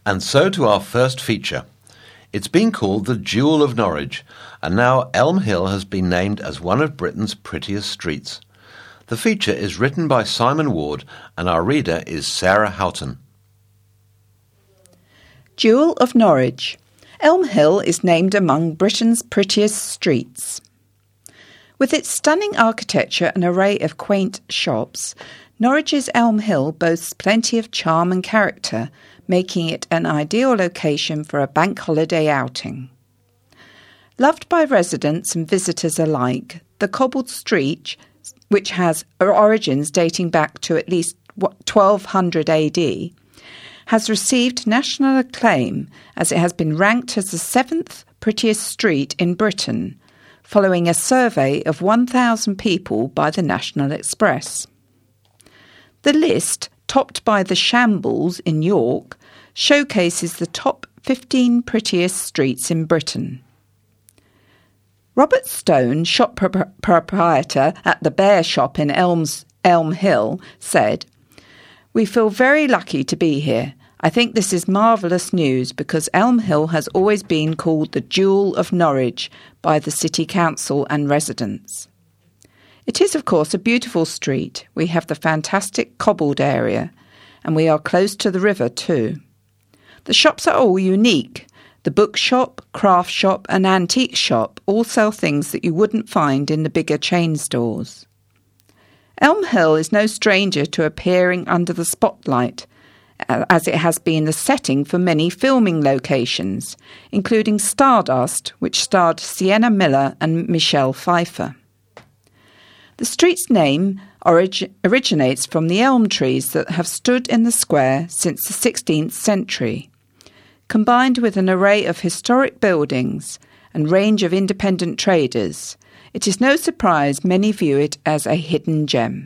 And so to our first feature. It's been called the Jewel of Norwich, and now Elm Hill has been named as one of Britain's prettiest streets. The feature is written by Simon Ward, and our reader is Sarah Houghton. Jewel of Norwich. Elm Hill is named among Britain's prettiest streets. With its stunning architecture and array of quaint shops, Norwich's Elm Hill boasts plenty of charm and character, making it an ideal location for a bank holiday outing. Loved by residents and visitors alike, the cobbled street, which has origins dating back to at least 1200 AD, has received national acclaim as it has been ranked as the 7th prettiest street in Britain, following a survey of 1,000 people by the National Express. The list, topped by the Shambles in York, showcases the top 15 prettiest streets in Britain. Robert Stone, shop proprietor at the Bear Shop in Elm Hill, said, "We feel very lucky to be here. I think this is marvellous news because Elm Hill has always been called the Jewel of Norwich by the City Council and residents. It is, of course, a beautiful street. We have the fantastic cobbled area, and we are close to the river too. The shops are all unique. The bookshop, craft shop and antique shop all sell things that you wouldn't find in the bigger chain stores. Elm Hill is no stranger to appearing under the spotlight, as it has been the setting for many filming locations, including Stardust, which starred Sienna Miller and Michelle Pfeiffer. The street's name originates from the elm trees that have stood in the square since the 16th century. Combined with an array of historic buildings and range of independent traders, it is no surprise many view it as a hidden gem.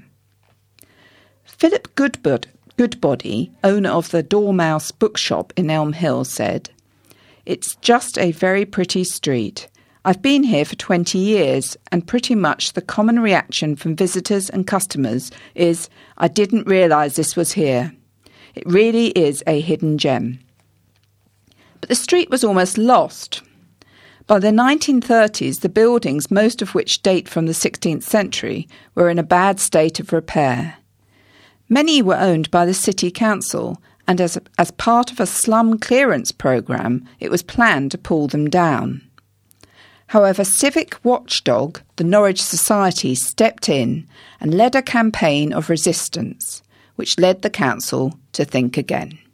Philip Goodbody, owner of the Dormouse bookshop in Elm Hill, said, "It's just a very pretty street. I've been here for 20 years, and pretty much the common reaction from visitors and customers is, 'I didn't realise this was here.' It really is a hidden gem." But the street was almost lost. By the 1930s, the buildings, most of which date from the 16th century, were in a bad state of repair. Many were owned by the City Council, and as part of a slum clearance programme, it was planned to pull them down. However, civic watchdog, the Norwich Society, stepped in and led a campaign of resistance, which led the council to think again.